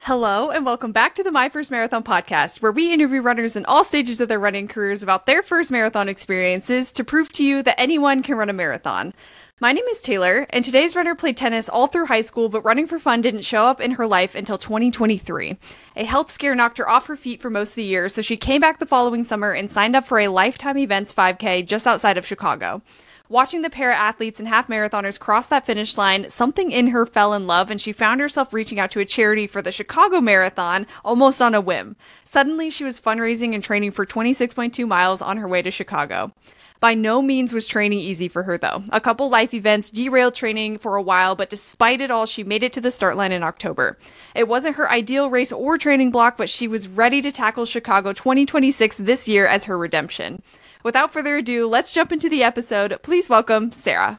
Hello, and welcome back to the My First Marathon podcast, where we interview runners in all stages of their running careers about their first marathon experiences to prove to you that anyone can run a marathon. My name is Taylor, and today's runner played tennis all through high school, but running for fun didn't show up in her life until 2023. A health scare knocked her off her feet for most of the year, so she came back the following summer and signed up for a Lifetime Events 5K just outside of Chicago. Watching the para-athletes and half-marathoners cross that finish line, something in her fell in love, and she found herself reaching out to a charity for the Chicago Marathon almost on a whim. Suddenly, she was fundraising and training for 26.2 miles on her way to Chicago. By no means was training easy for her, though. A couple life events derailed training for a while, but despite it all, she made it to the start line in October. It wasn't her ideal race or training block, but she was ready to tackle Chicago 2026 this year as her redemption. Without further ado, let's jump into the episode. Please welcome Sarah.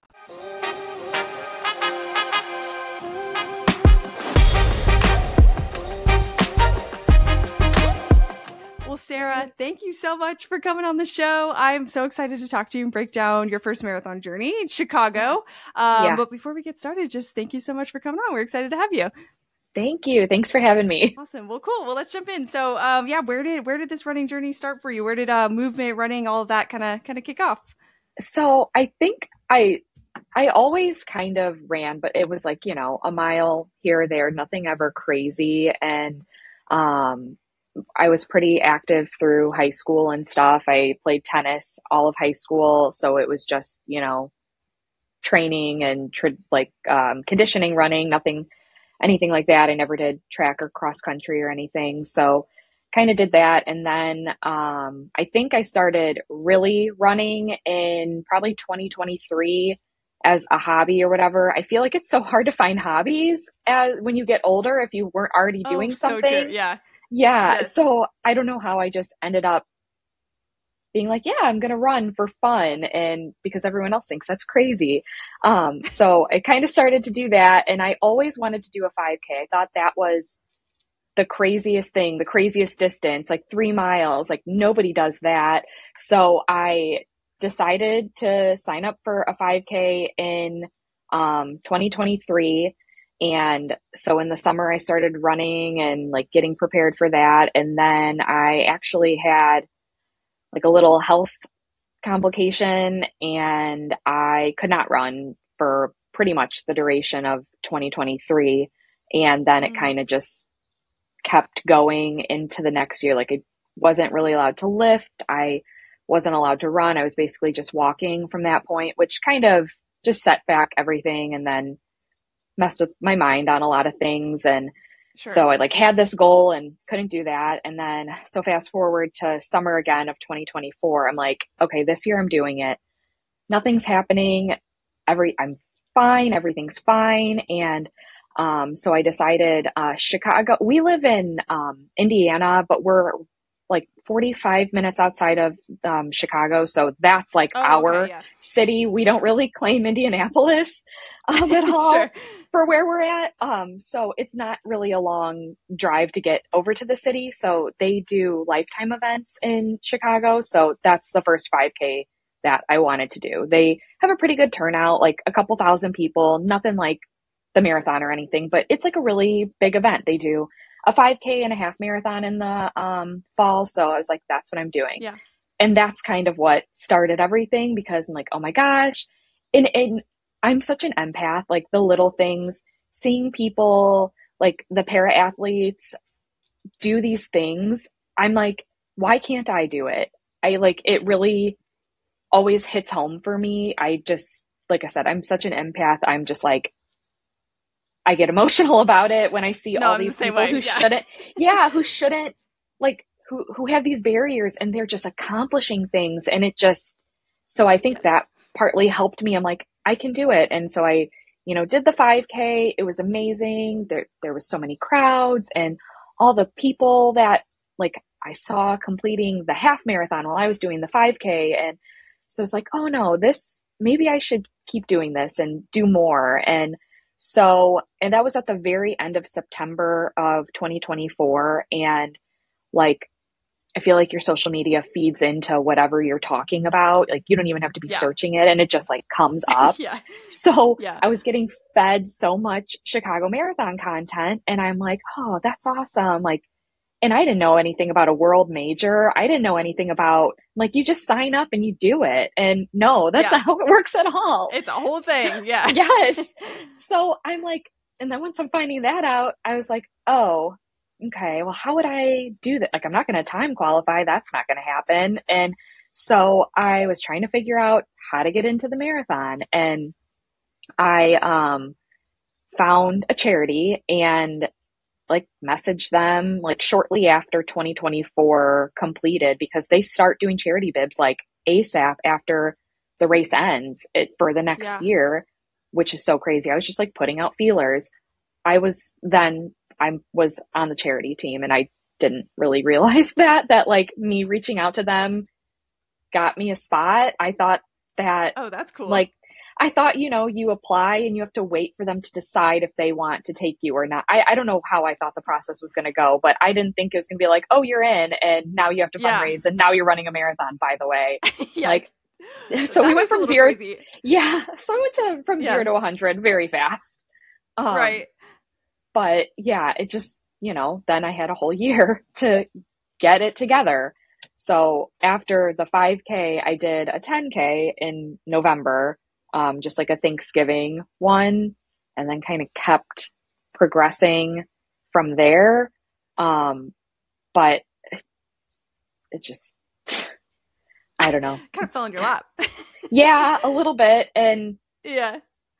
Well, Sarah, thank you so much for coming on the show. I'm so excited to talk to you and break down your first marathon journey in Chicago. But before we get started, just thank you so much for coming on. We're excited to have you. Thank you. Thanks for having me. Awesome. Well, cool. Well, let's jump in. So, where did this running journey start for you? Where did movement, running, all of that kind of kick off? So I think I always kind of ran, but it was like, a mile here or there, nothing ever crazy. And I was pretty active through high school and stuff. I played tennis all of high school. So it was just, training and conditioning, running, anything like that. I never did track or cross country or anything. So kind of did that. And then I think I started really running in probably 2023 as a hobby or whatever. I feel like it's so hard to find hobbies when you get older if you weren't already doing something. So true. Yeah. Yes. So I don't know how I just ended up being like, yeah, I'm going to run for fun. And because everyone else thinks that's crazy. So I kind of started to do that. And I always wanted to do a 5K. I thought that was the craziest thing, the craziest distance, like 3 miles, like nobody does that. So I decided to sign up for a 5K in 2023. And so in the summer I started running and like getting prepared for that. And then I actually had like a little health complication and I could not run for pretty much the duration of 2023. And then it kind of just kept going into the next year. Like I wasn't really allowed to lift. I wasn't allowed to run. I was basically just walking from that point, which kind of just set back everything and then messed with my mind on a lot of things. And Sure. So I had this goal and couldn't do that. And then, so fast forward to summer again of 2024, I'm like, okay, this year I'm doing it. Nothing's happening. I'm fine. Everything's fine. And, so I decided, Chicago, we live in, Indiana, but we're like 45 minutes outside of, Chicago. So that's like our city. We don't really claim Indianapolis, at all. Sure. For where we're at. So it's not really a long drive to get over to the city. So they do lifetime events in Chicago. So that's the first 5K that I wanted to do. They have a pretty good turnout, like a couple thousand people, nothing like the marathon or anything, but it's like a really big event. They do a 5K and a half marathon in the fall. So I was like, that's what I'm doing. Yeah. And that's kind of what started everything because I'm like, oh my gosh. And I'm such an empath, like the little things, seeing people like the para athletes do these things. I'm like, why can't I do it? It really always hits home for me. I just, like I said, I'm such an empath. I'm just like, I get emotional about it when I see all these people who shouldn't like, who have these barriers and they're just accomplishing things. And it just, so I think that partly helped me. I'm like, I can do it. And so I, did the 5K. It was amazing. There was so many crowds and all the people that like I saw completing the half marathon while I was doing the 5K. And so it's like, oh no, maybe I should keep doing this and do more. And that was at the very end of September of 2024. And like I feel like your social media feeds into whatever you're talking about. Like you don't even have to be Yeah. searching it and it just like comes up. Yeah. So Yeah. I was getting fed so much Chicago Marathon content and I'm like, oh, that's awesome. Like, and I didn't know anything about a world major. I didn't know anything about like you just sign up and you do it. And no, that's Yeah. not how it works at all. It's a whole thing. Yeah. Yes. So I'm like, and then once I'm finding that out, I was like, oh, okay, well, how would I do that? Like, I'm not going to time qualify. That's not going to happen. And so I was trying to figure out how to get into the marathon. And I found a charity and like messaged them like shortly after 2024 completed because they start doing charity bibs like ASAP after the race ends for the next year, which is so crazy. I was just like putting out feelers. I was on the charity team and I didn't really realize that like me reaching out to them got me a spot. I thought that, oh, that's cool. Like, I thought, you apply and you have to wait for them to decide if they want to take you or not. I don't know how I thought the process was going to go, but I didn't think it was going to be like, oh, you're in and now you have to fundraise and now you're running a marathon, by the way. Like, so we went from zero. Crazy. Yeah. So I went from 0 to 100 very fast. Right. But yeah, it just, then I had a whole year to get it together. So after the 5K, I did a 10K in November, just like a Thanksgiving one, and then kind of kept progressing from there. But it just, I don't know. Kind of fell in your lap. Yeah, a little bit. And yeah,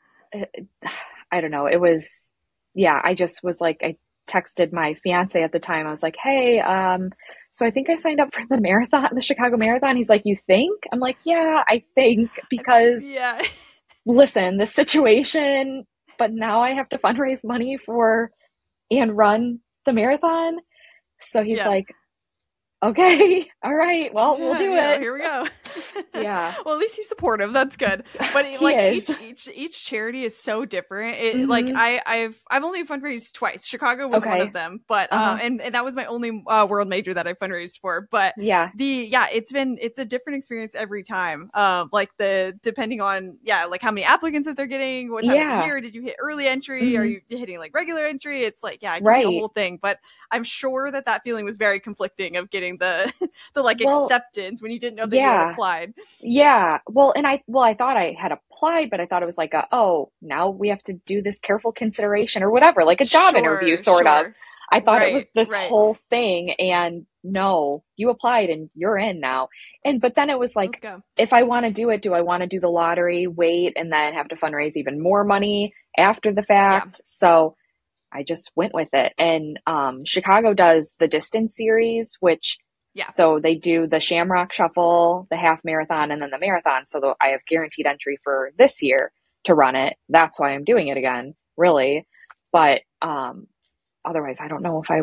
I don't know. It was, I just was like, I texted my fiance at the time. I was like, hey, so I think I signed up for the marathon, the Chicago Marathon. He's like, you think? I'm like, yeah, I think because listen, the situation, but now I have to fundraise money for and run the marathon. So he's like, okay, all right, well, we'll do it. Here we go. Yeah. Well, at least he's supportive. That's good. But like each charity is so different. Like I've only fundraised twice. Chicago was one of them, but and that was my only world major that I fundraised for. But it's a different experience every time. Like depending on like how many applicants that they're getting, what time of the year did you hit early entry? Are you hitting like regular entry? It's like it can be a whole thing. But I'm sure that feeling was very conflicting of getting the acceptance when you didn't know that you had applied. Yeah. Well, and I thought I had applied, but I thought it was like now we have to do this careful consideration or whatever, like a job interview sort of. I thought it was this whole thing, and no, you applied and you're in now. But then it was like, if I want to do it, do I want to do the lottery, wait, and then have to fundraise even more money after the fact? Yeah. So I just went with it. And Chicago does the distance series, which so they do the Shamrock Shuffle, the half marathon, and then the marathon. So I have guaranteed entry for this year to run it. That's why I'm doing it again, really. But otherwise, I don't know if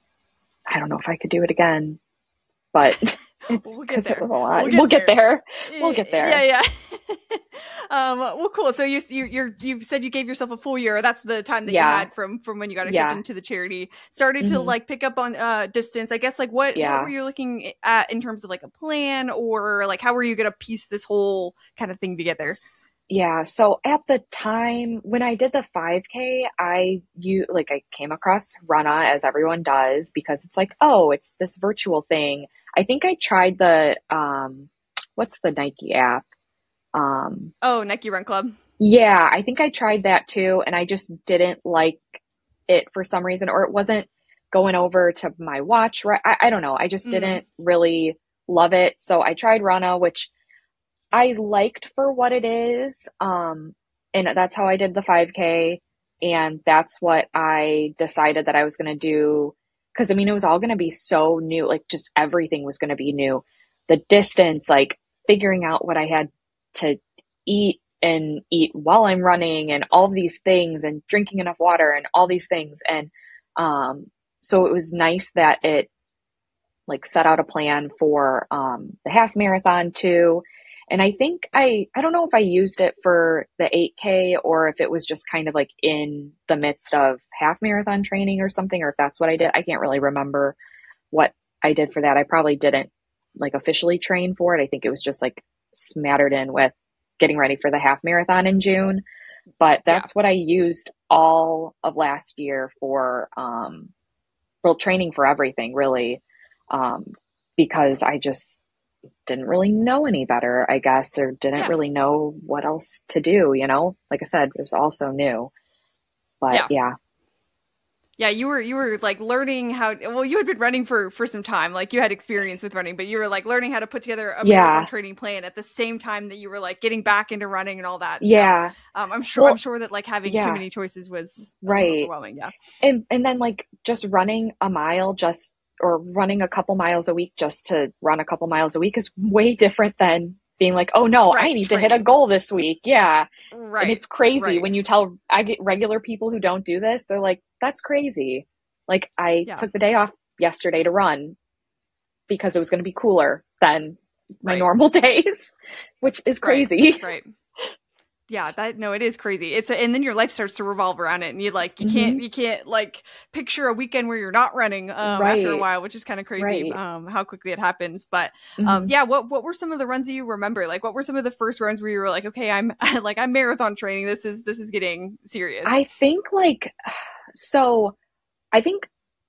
I could do it again. But we'll get there. We'll get there. Yeah. Well, cool. So you said you gave yourself a full year. That's the time that you had from when you got accepted into the charity. Started to like pick up on distance. I guess like what were you looking at in terms of like a plan, or like how were you going to piece this whole kind of thing together? Yeah. So at the time when I did the 5K, I came across Runna, as everyone does, because it's like, oh, it's this virtual thing. I think I tried the what's the Nike app? Nike Run Club. Yeah, I think I tried that too, and I just didn't like it for some reason, or it wasn't going over to my watch. Right? I don't know. I just didn't really love it. So I tried Runna, which I liked for what it is. And that's how I did the 5K. And that's what I decided that I was going to do. Cause it was all going to be so new. Like just everything was going to be new. The distance, like figuring out what I had to eat and eat while I'm running and all of these things and drinking enough water and all these things. And, so it was nice that it like set out a plan for, the half marathon too. And I think I don't know if I used it for the 8K or if it was just kind of like in the midst of half marathon training or something, or if that's what I did. I can't really remember what I did for that. I probably didn't like officially train for it. I think it was just like smattered in with getting ready for the half marathon in June. But Yeah. that's what I used all of last year for real training for everything, really. Because I just didn't really know any better, I guess, or didn't Yeah. really know what else to do, you know? Like I said, it was all so new. But Yeah. yeah. Yeah, you were like learning how, well, you had been running for some time, like you had experience with running, but you were like learning how to put together a marathon Yeah. training plan at the same time that you were like getting back into running and all that. So, Yeah. I'm Well, sure that like having too yeah, many choices was a little right. overwhelming. Yeah. And then like just running a mile just or running a couple miles a week just to run a couple miles a week is way different than being like, oh no, I Right. need to hit a Training. goal this week. Yeah. And Right. it's crazy Right. when you tell I get regular people who don't do this, they're like, that's crazy. Like I Yeah. took the day off yesterday to run because it was going to be cooler than my Right. normal days, which is Right. crazy. Right. Yeah, that no, it is crazy. And then your life starts to revolve around it, and Hmm. you can't like picture a weekend where you're not running after a Right. while, which is kind of crazy Right. how quickly it happens. But Hmm. yeah, what were some of the runs that you remember? Like, what were some of the first runs where you were like, okay, I'm like I'm marathon training. This is getting serious. I think like so I think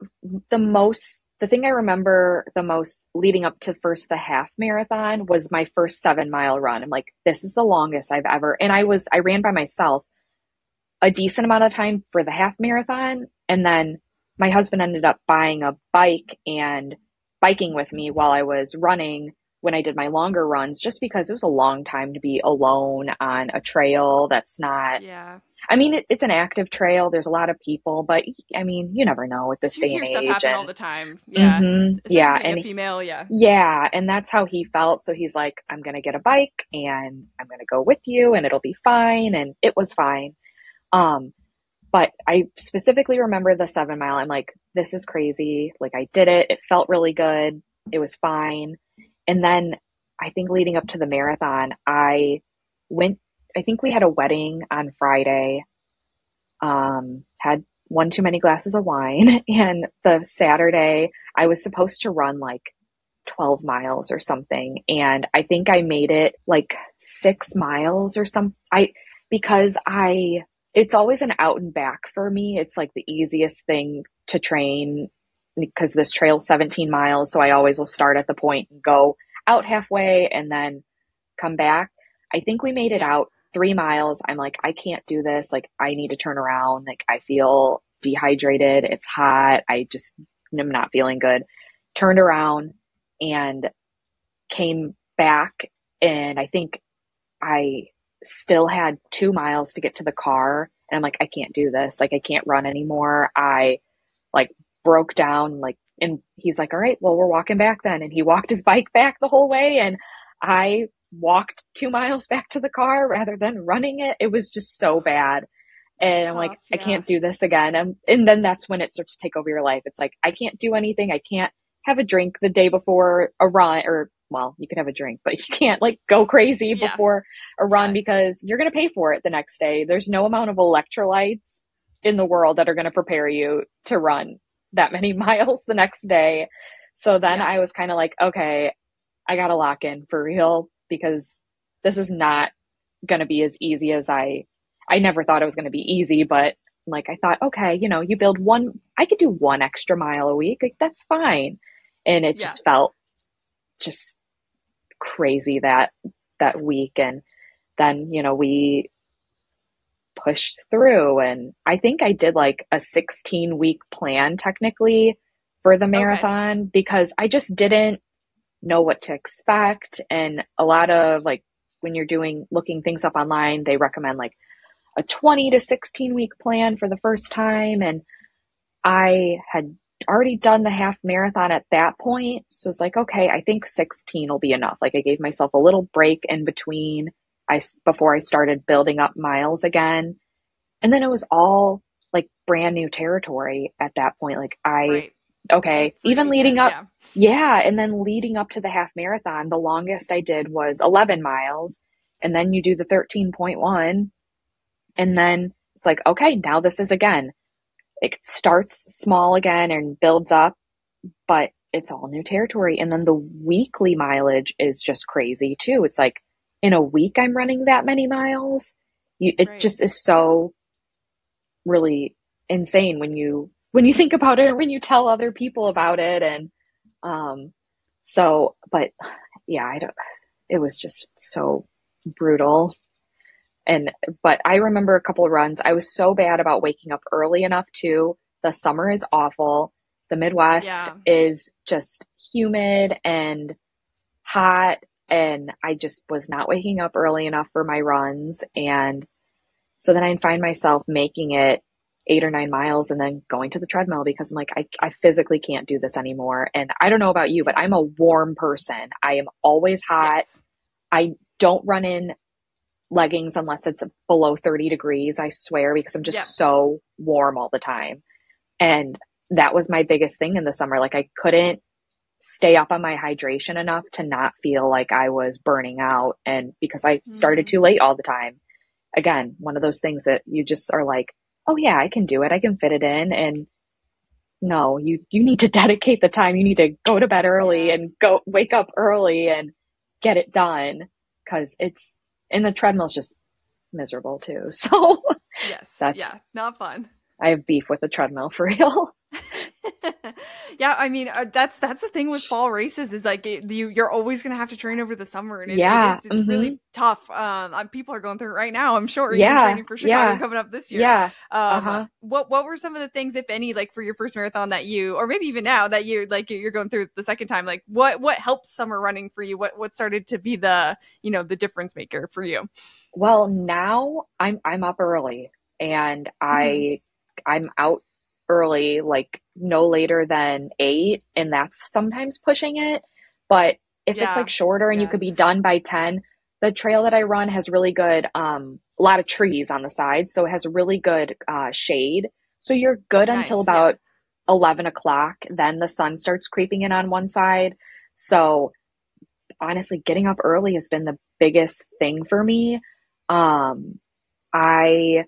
the thing I remember the most leading up to first the half marathon was my first 7 mile run. I'm like, this is the longest I've ever, and I ran by myself a decent amount of time for the half marathon. And then my husband ended up buying a bike and biking with me while I was running when I did my longer runs, just because it was a long time to be alone on a trail that's not, Yeah, I mean, it's an active trail. There's a lot of people, but I mean, you never know with this you day and hear stuff age. happen all And the time. Yeah, especially yeah, being a female. Yeah, yeah, and that's how he felt. So he's like, I'm gonna get a bike and I'm gonna go with you, and it'll be fine. And it was fine. Um, but I specifically remember the 7 mile. I'm like, this is crazy. Like I did it. It felt really good. It was fine. And then I think leading up to the marathon, went, I think we had a wedding on Friday, had one too many glasses of wine. And the Saturday, I was supposed to run like 12 miles or something. And I think I made it like 6 miles or because it's always an out and back for me. It's like the easiest thing to train because this trail's 17 miles. So I always will start at the point and go out halfway and then come back. I think we made it yeah, out 3 miles. I'm like, I can't do this. Like, I need to turn around. Like, I feel dehydrated. It's hot. I just am not feeling good. Turned around and came back. And I think I still had 2 miles to get to the car. And I'm like, I can't do this. Like, I can't run anymore. I like broke down. Like, and he's like, all right, well, we're walking back then. And he walked his bike back the whole way. And I walked 2 miles back to the car rather than running it. It was just so bad. And I'm like, tough. I Yeah, can't do this again. And then that's when it starts to take over your life. It's like, I can't do anything. I can't have a drink the day before a run, or well, you can have a drink, but you can't like go crazy yeah, before a run yeah, because you're going to pay for it the next day. There's no amount of electrolytes in the world that are going to prepare you to run that many miles the next day. So then yeah, I was kind of like, okay, I got to lock in for real because this is not going to be as easy as I never thought it was going to be easy, but like I thought, okay, you build I could do 1 extra mile a week. Like that's fine. And it yeah. just felt just crazy that week. And then, we pushed through and I think I did like a 16-week plan technically for the Okay. marathon because I just didn't know what to expect. And a lot of like when you're looking things up online, they recommend like a 20 to 16-week plan for the first time. And I had already done the half marathon at that point. So it's like, okay, I think 16 will be enough. Like I gave myself a little break in between before I started building up miles again. And then it was all like brand new territory at that point. Like Right. okay, Every even leading weekend. up, Yeah. yeah. And then leading up to the half marathon, the longest I did was 11 miles. And then you do the 13.1. And then it's like, okay, now this is again, it starts small again and builds up, but it's all new territory. And then the weekly mileage is just crazy too. It's like in a week I'm running that many miles. It Right. just is so really insane when you think about it, or when you tell other people about it. And but yeah, I don't, it was just so brutal. And but I remember a couple of runs. I was so bad about waking up early enough too. The summer is awful. The Midwest Yeah. is just humid and hot, and I just was not waking up early enough for my runs. And so then I'd find myself making it 8 or 9 miles and then going to the treadmill because I'm like, I physically can't do this anymore. And I don't know about you, but Yeah. I'm a warm person. I am always hot. Yes. I don't run in leggings unless it's below 30 degrees, I swear, because I'm Yeah. just so warm all the time. And that was my biggest thing in the summer. Like I couldn't stay up on my hydration enough to not feel like I was burning out. And because I started Hmm. too late all the time. Again, one of those things that you just are like, oh yeah, I can do it. I can fit it in. And no, you need to dedicate the time. You need to go to bed early Yeah. and go wake up early and get it done, because it's, and the treadmill's just miserable too. So Yes. that's, Yeah. Not fun. I have beef with the treadmill for real. Yeah, I mean that's the thing with fall races is like you're always gonna have to train over the summer, and Yeah. it's Mm-hmm. really tough. People are going through it right now. I'm sure even Yeah. training for Chicago Yeah. coming up this year. Yeah. Uh-huh. What were some of the things, if any, like for your first marathon that you, or maybe even now that you like you're going through the second time, like what helped summer running for you? What started to be the the difference maker for you? Well, now I'm up early, and Hmm. I'm out early, like no later than 8, and that's sometimes pushing it. But if it's like Yeah, shorter and you yeah, could be done by 10, the trail that I run has really good a lot of trees on the side, so it has really good shade. So you're good until nice, yeah, about 11 o'clock. Then the sun starts creeping in on one side. So honestly, getting up early has been the biggest thing for me. Um, I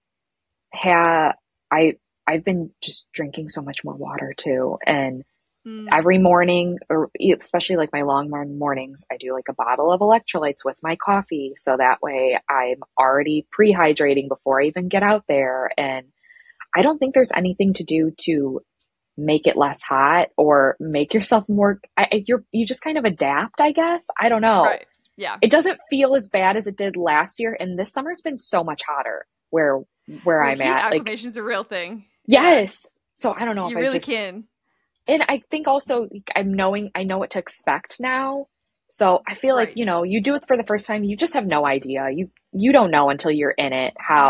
have I've been just drinking so much more water too, and mm, every morning, or especially like my long mornings, I do like a bottle of electrolytes with my coffee, so that way I'm already pre-hydrating before I even get out there. And I don't think there's anything to do to make it less hot or make yourself more. You just kind of adapt, I guess. I don't know. right, yeah. It doesn't feel as bad as it did last year, and this summer's been so much hotter where Well, I'm heat at. Like, acclimation's a real thing. Yeah, yes. So I don't know if you I really just, can. and I think also I know what to expect now. So I feel like, Right. you do it for the first time, you just have no idea. You don't know until you're in it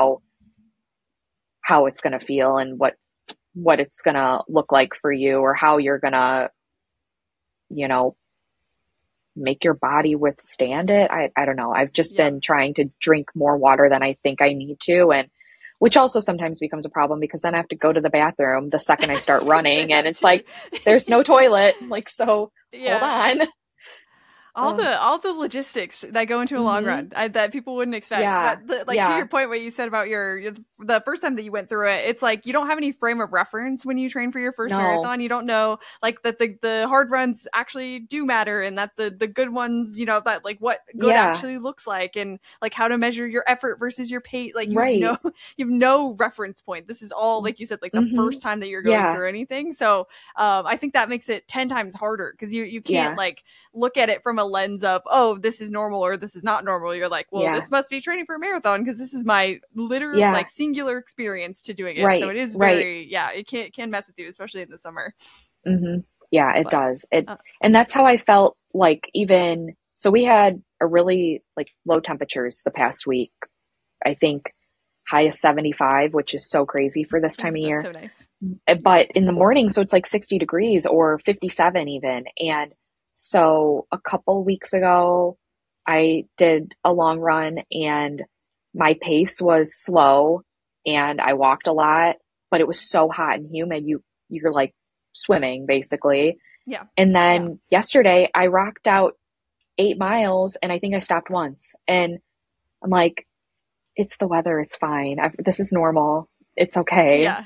how it's going to feel, and what it's going to look like for you, or how you're going to, you know, make your body withstand it. I don't know. I've just Yeah. been trying to drink more water than I think I need to, and which also sometimes becomes a problem because then I have to go to the bathroom the second I I start was gonna say running, and that it's too. like there's no toilet. Like, so hold Yeah. on. Uh, All the logistics that go into a long mm-hmm. run that people wouldn't expect. Yeah. But like to Yeah. your point, what you said about the first time that you went through it, it's like you don't have any frame of reference when you train for your first No. marathon. You don't know like that the hard runs actually do matter, and that the good ones, that like what good Yeah. actually looks like, and like how to measure your effort versus your pace. Like you have Right. no you have no reference point. This is all, like you said, like the Mm-hmm. first time that you're going Yeah. through anything. So I think that makes it 10 times harder because you can't Yeah. like look at it from a lens of, oh, this is normal or this is not normal. You're like, well, Yeah. this must be training for a marathon because this is my literal Yeah. like singular experience to doing it. So Right. it is Right. very, yeah, it can mess with you, especially in the summer. Mm-hmm. Yeah, it But does. It, uh, and that's how I felt like, even so we had a really like low temperatures the past week. I think high of 75, which is so crazy for this time oh, of that's year. so nice. Yeah. But in the morning, so it's like 60 degrees or 57 even. And so a couple weeks ago, I did a long run, and my pace was slow, and I walked a lot, but it was so hot and humid. You're like swimming basically. Yeah. And Yeah. then yesterday I rocked out 8 miles, and I think I stopped once. And I'm like, it's the weather. It's fine. This is normal. It's okay. Yeah.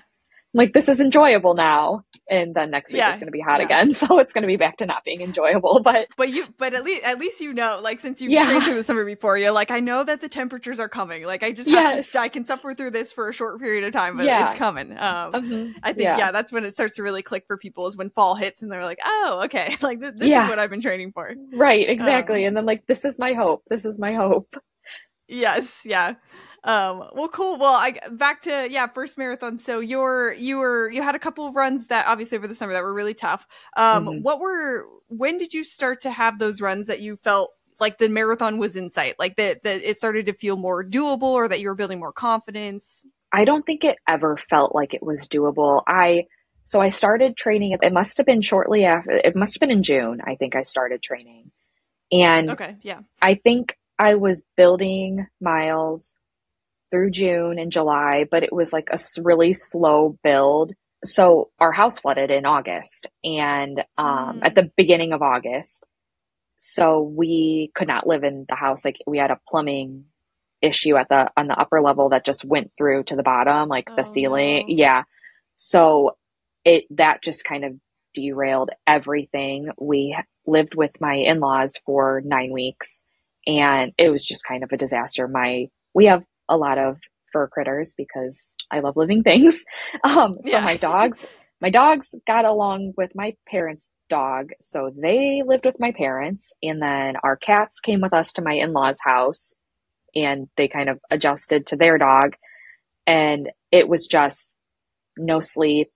like, this is enjoyable now. And then next week it's Yeah. going to be hot Yeah. again. So it's going to be back to not being enjoyable. But at least you know, like, since you've yeah, trained through the summer before, you're like, I know that the temperatures are coming. Like, I just yes, I can suffer through this for a short period of time, but yeah, it's coming. I think, yeah, that's when it starts to really click for people, is when fall hits and they're like, oh, okay, like this yeah, is what I've been training for. right, exactly. And then, like, this is my hope. This is my hope. Yes, yeah. Well, cool. Well, back to, first marathon. So you had a couple of runs that obviously over the summer that were really tough. Mhm. When did you start to have those runs that you felt like the marathon was in sight, like that it started to feel more doable, or that you were building more confidence? I don't think it ever felt like it was doable. So I started training. It must have been shortly after. It must have been in June. I think I started training, and Okay, yeah. I think I was building miles through June and July, but it was like a really slow build. So our house flooded in August, and at the beginning of August, so we could not live in the house. Like, we had a plumbing issue on the upper level that just went through to the bottom, like the Oh ceiling. no. Yeah. So that just kind of derailed everything. We lived with my in-laws for 9 weeks, and it was just kind of a disaster. We have a lot of fur critters because I love living things. So Yeah. my dogs got along with my parents' dog, so they lived with my parents, and then our cats came with us to my in-laws' house, and they kind of adjusted to their dog, and it was just no sleep.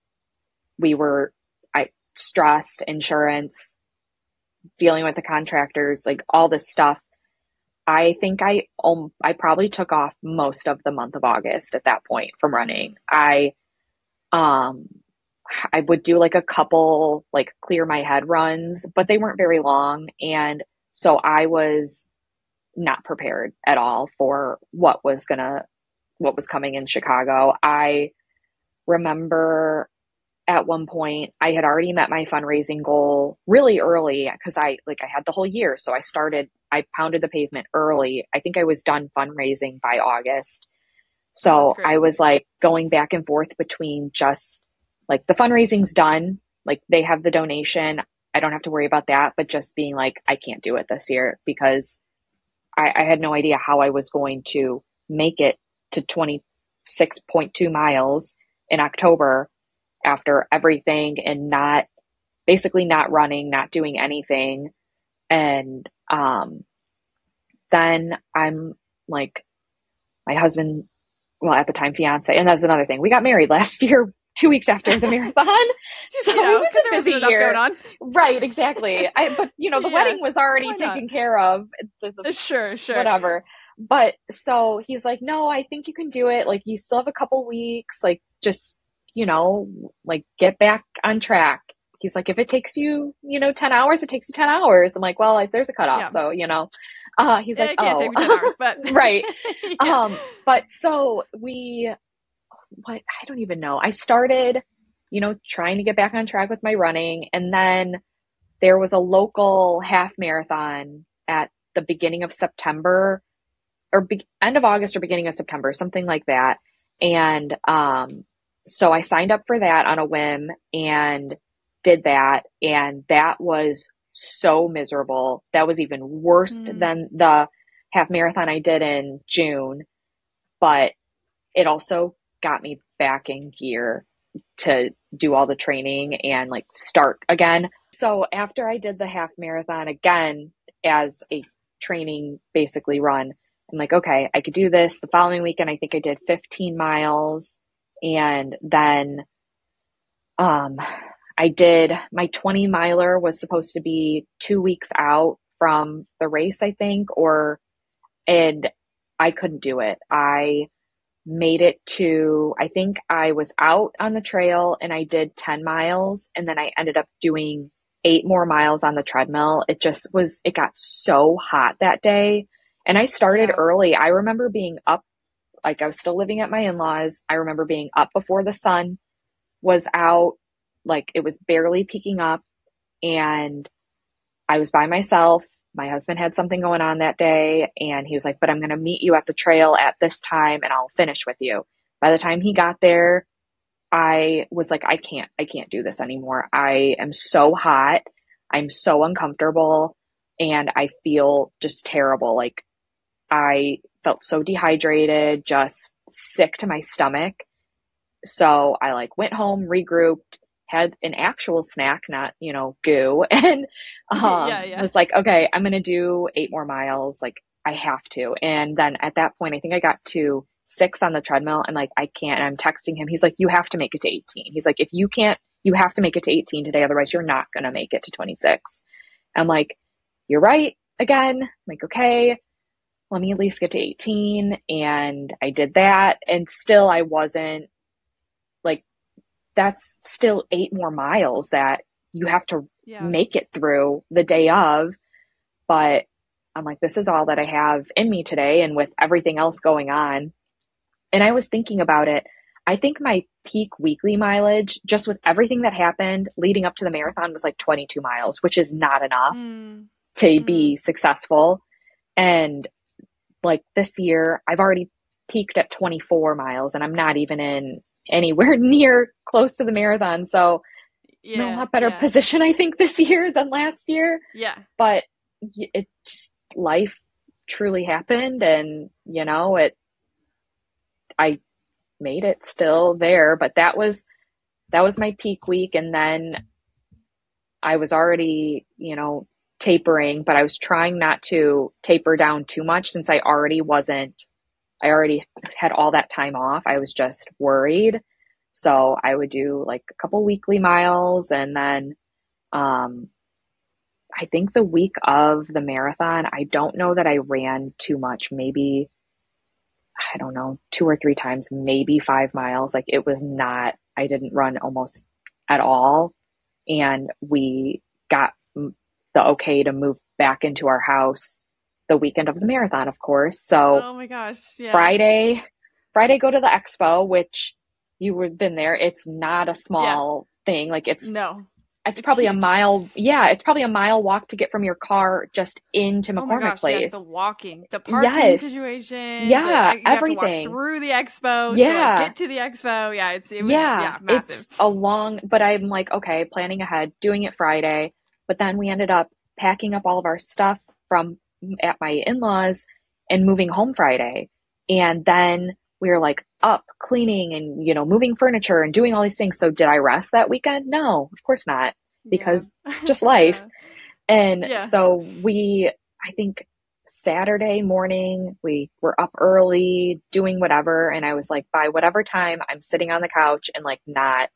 I stressed, insurance, dealing with the contractors, like all this stuff. I think I probably took off most of the month of August at that point from running. Um I would do like a couple, like, clear my head runs, but they weren't very long, and so I was not prepared at all for what was coming in Chicago. I remember at one point I had already met my fundraising goal really early, because I had the whole year. So I pounded the pavement early. I think I was done fundraising by August. Oh, that's So I great. was like going back and forth between just like, the fundraising's done, like they have the donation, I don't have to worry about that, but just being like, I can't do it this year because I had no idea how I was going to make it to 26.2 miles in October after everything, and basically not running, not doing anything. And then I'm like, my husband, well, at the time, fiance, and that's another thing. We got married last year, 2 weeks after the marathon. So it was because a there busy wasn't enough year. going on. Right, exactly. But the Yeah, wedding was already why not? taken care of. Sure. Whatever. But so he's like, no, I think you can do it. Like, you still have a couple weeks. Like, just, like, get back on track. He's like, if it takes you, 10 hours, it takes you 10 hours. I'm like, well, like, there's a cutoff. Yeah. So, he's like, It can't take me 10 hours, but right. Yeah. But so I don't even know. I started, trying to get back on track with my running. And then there was a local half marathon at the beginning of September, or end of August or beginning of September, something like that. And so I signed up for that on a whim and did that. And that was so miserable. That was even worse than the half marathon I did in June. But it also got me back in gear to do all the training and like start again. So after I did the half marathon again as a training basically run, I'm like, okay, I could do this. The following weekend, I think I did 15 miles. And then I did my 20 miler was supposed to be 2 weeks out from the race, I think, and I couldn't do it. I made it I think I was out on the trail and I did 10 miles, and then I ended up doing 8 more miles on the treadmill. It got so hot that day. And I started early. I remember being up, like I was still living at my in-laws. I remember being up before the sun was out, like it was barely peeking up, and I was by myself. My husband had something going on that day, and he was like, but I'm going to meet you at the trail at this time and I'll finish with you. By the time he got there, I was like, I can't do this anymore. I am so hot. I'm so uncomfortable and I feel just terrible. Like I felt so dehydrated, just sick to my stomach. So I like went home, regrouped, had an actual snack, not, goo, and Yeah, yeah. was like, okay, I'm gonna do 8 more miles. Like I have to. And then at that point, I think I got to 6 on the treadmill. I'm like, I can't. And I'm texting him. He's like, you have to make it to 18. He's like, if you can't, you have to make it to 18 today, otherwise you're not gonna make it to 26. I'm like, you're right again. I'm like, okay, let me at least get to 18. And I did that. And still I wasn't like, that's still 8 more miles that you have to Yeah. make it through the day of. But I'm like, this is all that I have in me today. And with everything else going on, and I was thinking about it, I think my peak weekly mileage, just with everything that happened leading up to the marathon, was like 22 miles, which is not enough Mm. to be successful. And like this year, I've already peaked at 24 miles and I'm not even in anywhere near close to the marathon. So I'm in a Yeah, lot better yeah, position, I think, this year than last year. yeah. But it just, life truly happened. And, I made it still there, but that was my peak week. And then I was already, tapering, but I was trying not to taper down too much since I already had all that time off. I was just worried. So I would do like a couple weekly miles. And then, I think the week of the marathon, I don't know that I ran too much, maybe, I don't know, 2 or 3 times, maybe 5 miles. Like it was not, I didn't run almost at all. And we got the okay to move back into our house the weekend of the marathon, of course. So Oh my gosh, yeah. Friday, go to the expo, which you would have been there. It's not a Yeah. small thing. Like No. it's It's probably a huge. mile. Yeah, it's probably a mile walk to get from your car just into Oh my McCormick gosh, yes, the Place. walking, the parking Yes. situation, Yeah, you have to walk everything. through the expo to like Yeah. get to the expo. Yeah, it was Yeah, massive. it's a long, but I'm like, okay, planning ahead, doing it Friday. But then we ended up packing up all of our stuff from at my in-laws and moving home Friday. And then we were like up cleaning and, moving furniture and doing all these things. So did I rest that weekend? No, of course not, Yeah. because just life. Yeah. And Yeah. so I think Saturday morning, we were up early doing whatever. And I was like, by whatever time, I'm sitting on the couch and like not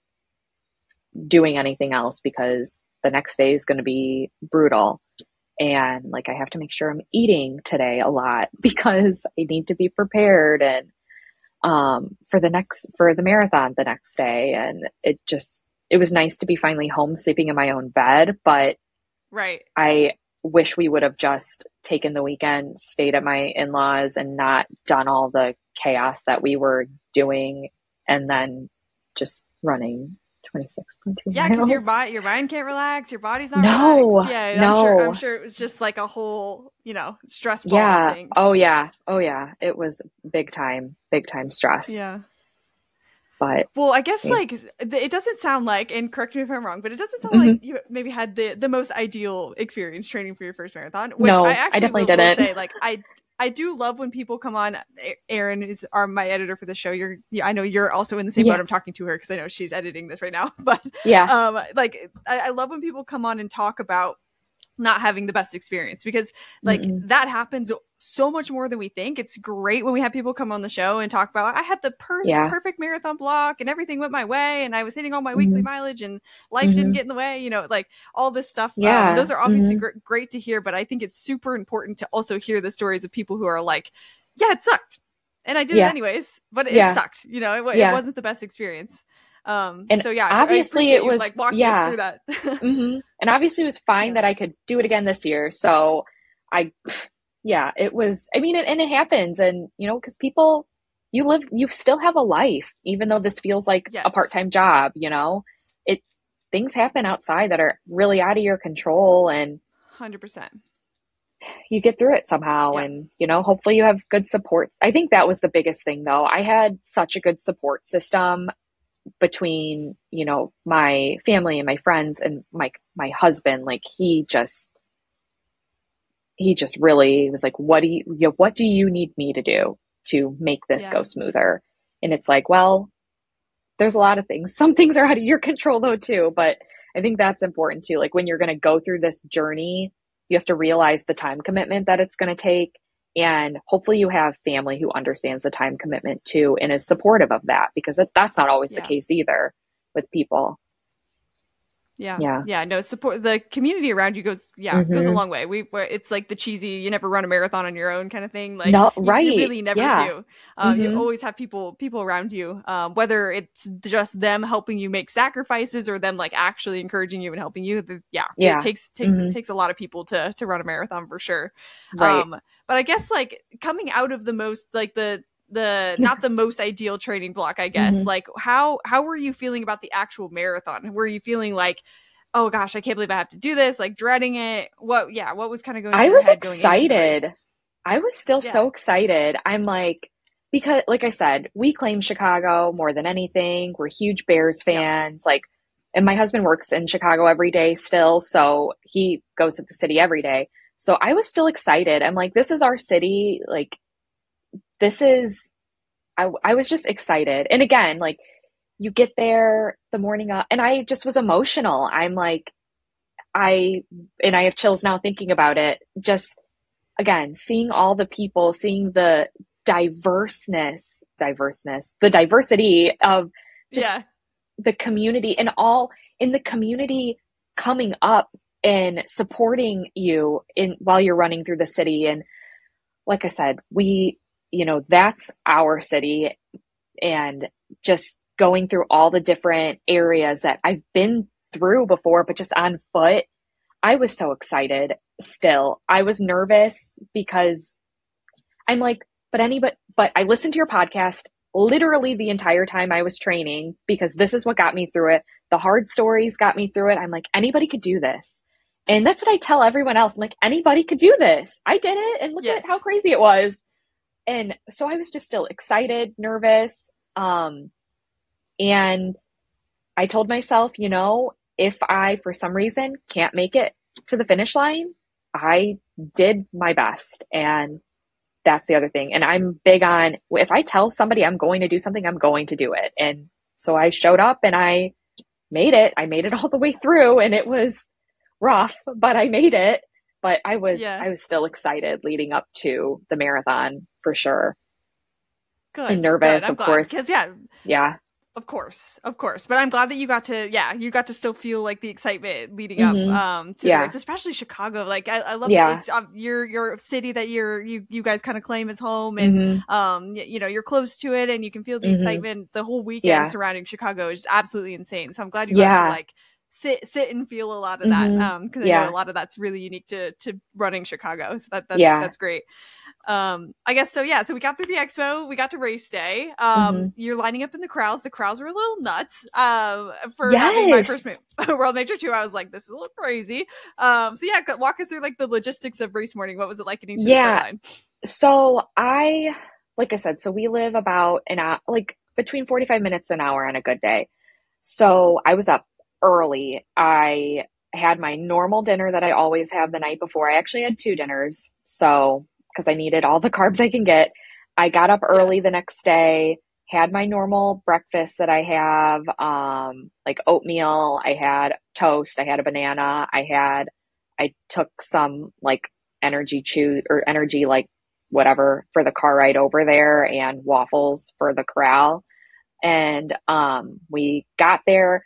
doing anything else because the next day is going to be brutal. And like, I have to make sure I'm eating today a lot because I need to be prepared and for the marathon the next day. And it was nice to be finally home sleeping in my own bed, but Right. I wish we would have just taken the weekend, stayed at my in-laws and not done all the chaos that we were doing and then just running 26.2 Yeah, because miles. your mind can't relax, your body's not No, relaxed. Yeah, no. I'm sure it was just like a whole, stress ball Yeah. of things. Oh yeah. Oh yeah. It was big time stress. Yeah. But well, I guess yeah. like it doesn't sound like, and correct me if I'm wrong, but it doesn't sound like you maybe had the most ideal experience training for your first marathon. Which no, I actually definitely will didn't. say, like I do love when people come on. Erin is my editor for the show. I know you're also in the same boat. I'm talking to her because I know she's editing this right now. But yeah, like I love when people come on and talk about not having the best experience because like that happens so much more than we think. It's great when we have people come on the show and talk about I had the perfect marathon block and everything went my way and I was hitting all my weekly mileage and life didn't get in the way, like all this stuff. Yeah. Those are obviously great to hear, but I think it's super important to also hear the stories of people who are like, yeah, it sucked and I did it anyways, but it sucked. It wasn't the best experience. And so yeah, obviously it was like walking us through that. And obviously it was fine that I could do it again this year. So it was, I mean, and it happens. And, cause people, you still have a life, even though this feels like a part-time job, things happen outside that are really out of your control and 100%. You get through it somehow. And, hopefully you have good supports. I think that was the biggest thing though. I had such a good support system between, you know, my family and my friends and my husband, like he just really was like, what do you need me to do to make this go Yeah. smoother? And it's like, well, there's a lot of things. Some things are out of your control though too, but I think that's important too. Like when you're going to go through this journey, you have to realize the time commitment that it's going to take. And hopefully you have family who understands the time commitment too and is supportive of that, because that's not always the Yeah. case either with people. Yeah. Yeah. Yeah. No, support the community around you goes a Hmm. long way. Where it's like the cheesy, you never run a marathon on your own kind of thing. Like No, you right. really never Yeah. do. You Hmm. always have people around you, whether it's just them helping you make sacrifices or them like actually encouraging you and helping you. It Yeah. it Hmm. takes a lot of people to run a marathon for sure. Right. But I guess like coming out of the most like the not the most ideal training block, I guess. Hmm. Like how were you feeling about the actual marathon? Were you feeling like, oh gosh, I can't believe I have to do this, like dreading it? What was kind of going I through your was head going into the race? excited. I was still Yeah. so excited. I'm like, because like I said, we claim Chicago more than anything. We're huge Bears Yep. fans. Like, and my husband works in Chicago every day still, so he goes to the city every day. So I was still excited. I'm like, this is our city. Like, this is, I was just excited. And again, like, you get there the morning up, and I just was emotional. I'm like, I, and I have chills now thinking about it. Just again, seeing all the people, seeing the the diversity of just Yeah. the community and all in the community coming up and supporting you in while you're running through the city. And like I said, that's our city, and just going through all the different areas that I've been through before, but just on foot. I was so excited still. I was nervous because I'm like, but I listened to your podcast literally the entire time I was training, because this is what got me through it. The hard stories got me through it. I'm like, anybody could do this. And that's what I tell everyone else. I'm like, anybody could do this. I did it, and look at how Yes. crazy it was. And so I was just still excited, nervous. And I told myself, if I, for some reason, can't make it to the finish line, I did my best. And that's the other thing. And I'm big on, if I tell somebody I'm going to do something, I'm going to do it. And so I showed up and I made it. I made it all the way through, and it was rough, but I made it. But Yeah. I was still excited leading up to the marathon for sure. And Good. Good. nervous, I'm of glad course. because yeah, Yeah. of course, of course. But I'm glad that you got to still feel like the excitement leading up Hmm. to the Yeah. race, especially Chicago. Like I love that Yeah. it's your city that you guys kind of claim as home, and Hmm. you're close to it and you can feel the Hmm. excitement. The whole weekend Yeah. surrounding Chicago is absolutely insane. So I'm glad you got to Yeah. like sit and feel a lot of that, Hmm. because I know a Yeah. lot of that's really unique to running Chicago. So Yeah. that's great. I guess so. Yeah. So we got through the expo. We got to race day. Hmm. You're lining up in the crowds. The crowds were a little nuts. For that being my first Yes. World Major too, I was like, this is a little crazy. So yeah, walk us through like the logistics of race morning. What was it like getting to the start Yeah. line? So like I said, so we live about an hour, like between 45 minutes an hour on a good day. So I was up early. I had my normal dinner that I always have the night before. I actually had two dinners. So, because I needed all the carbs I can get. I got up Yeah. early the next day, had my normal breakfast that I have, like oatmeal. I had toast. I had a banana. I took some like energy chew or energy, like whatever for the car ride over there, and waffles for the corral. And we got there.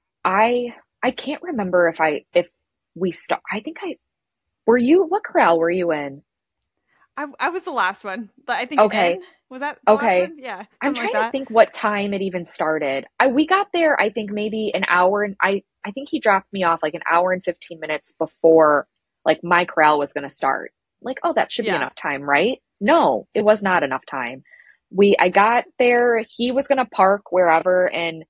I can't remember if we start. I think I were you. What corral were you in? I was the last one, but I think Okay, N was that the last okay. one? Yeah, I'm something like trying to that. think what time it even started. We got there. I think maybe an hour, and I think he dropped me off like an hour and 15 minutes before like my corral was going to start. Like, oh, that should be Yeah. enough time, right? No, it was not enough time. I got there. He was going to park wherever and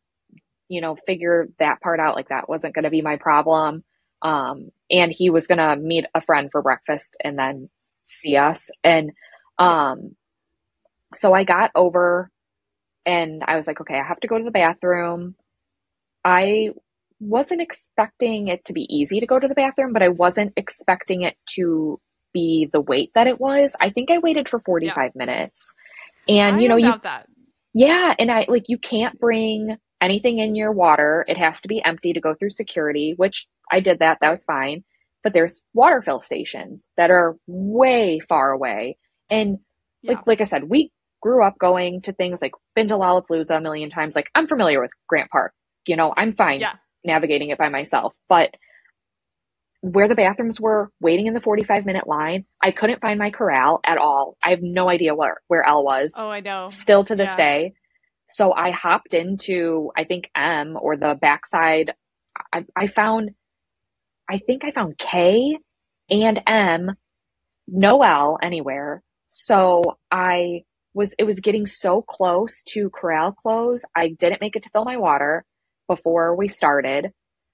figure that part out. Like that wasn't going to be my problem. And he was going to meet a friend for breakfast and then see us. And Yeah. so I got over and I was like, okay, I have to go to the bathroom. I wasn't expecting it to be easy to go to the bathroom, but I wasn't expecting it to be the wait that it was. I think I waited for Yeah. 45 minutes. And I don't doubt that. yeah, and I like you can't bring anything in your water. It has to be empty to go through security, which I did that. That Right. was fine. But there's water fill stations that are way far away. And Yeah. like I said, we grew up going to things like been to Lollapalooza a million times. Like I'm familiar with Grant Park. I'm fine Yeah. navigating it by myself. But where the bathrooms were, waiting in the 45-minute line, I couldn't find my corral at all. I have no idea where L was, Oh, I know. still to this Yeah. day. So I hopped into, I think, M or the backside. I found, I think I found K and M, no L anywhere. So it was getting so close to corral close. I didn't make it to fill my water before we started.